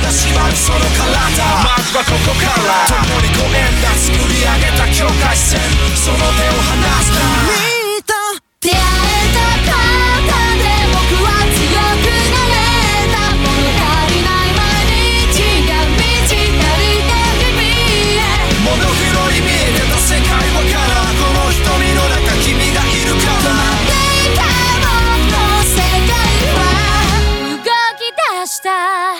だ縛るその体、まずはここから共にご縁だ作り上げた境界線、その手を離すな。 出会えた方で僕は強くなれた。物足りない毎日が満ち足りた日々へ。 モノクロに見えてた世界わからん、この瞳の中君がいるから。 止まっていた僕の世界は動き出した。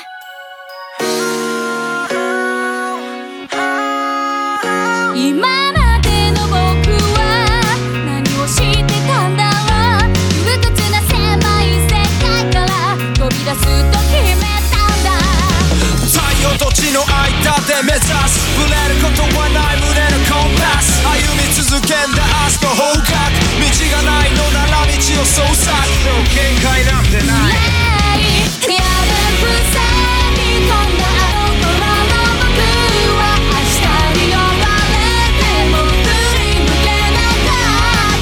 今までの僕は何をしてたんだろう。窮屈な狭い世界から飛び出すと決めたんだ。 太陽と地の間で目指す、ぶれることはない胸のコンパス。歩み続けんだ明日の方角、道がないのなら道を捜索。限界なんてない。 やれ伏せに飛んだあの頃の僕は明日に呼ばれても振り向けなかった。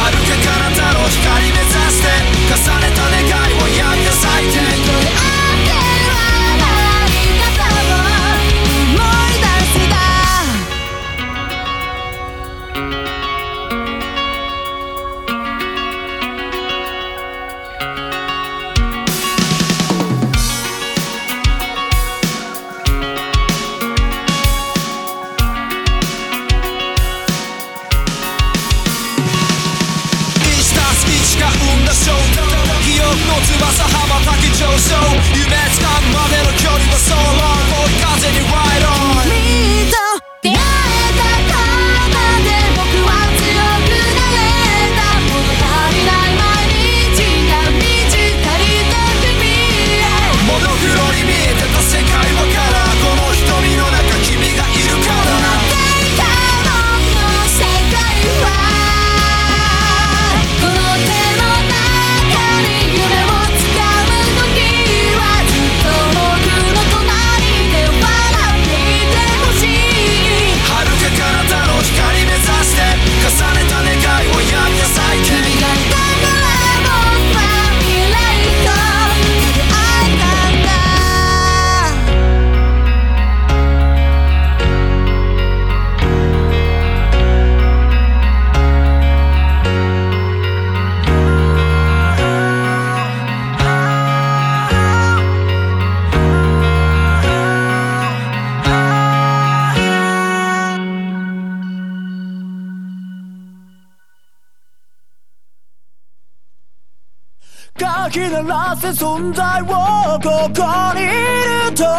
遥か彼方の光目指して重ねた願いを闇が咲いて、 これあって笑い方を思い出せた。 1+1が生んだ衝動、記憶の翼羽ばたき上昇、夢つかむまでの距離はso long、追い風に ride on。 出会えた方で僕は強くなれた。物足りない毎日が満ち足りた日々へ。 モノクロに見えてた世界わからん、この瞳の中君がいるから。 待っていた僕の世界はこの手の中に夢をつかむ時はずっと僕の隣で笑っていてほしい。 遥か彼方の光目指して重ねた願いを闇が咲いて、 君がいたから僕は未来と出会えたんだ。 かき鳴らせ存在をここにいると